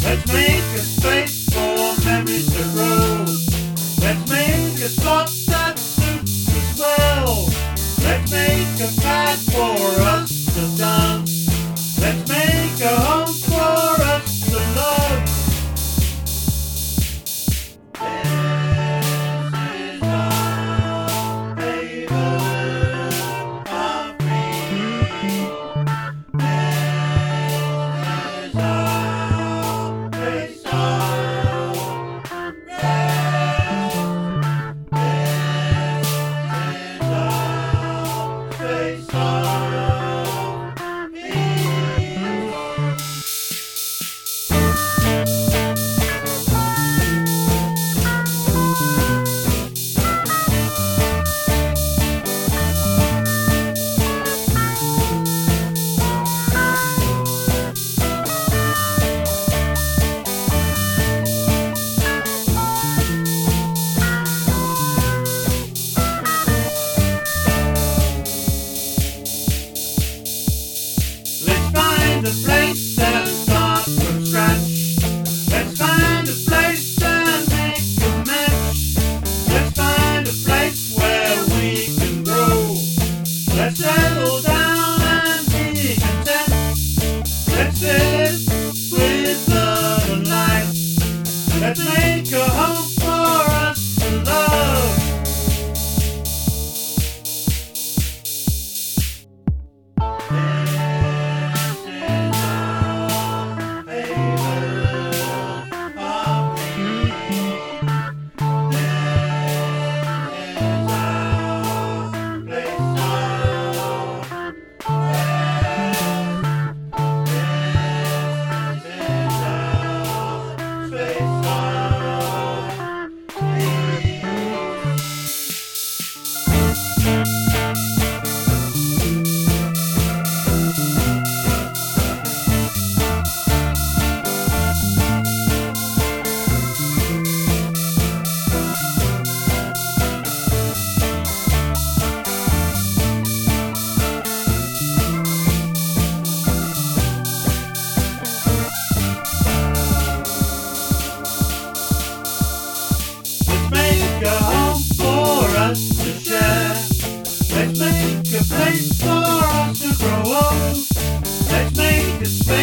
Let's make a space for memories to grow. Let's make a spot that suits us well. Let's make a path for us to dance. Let's make a home for us to love. This is our neighborhood of dreams. This is our place of rest. This is our place of peace. Let's find a place and start from scratch. Let's find a place and make a match. Let's find a place where we can grow. Let's settle down and be content. Let's live with love and light. Let's make a home for us to love. Make a home for us to share. Let's make a place for us to grow old. Let's make a space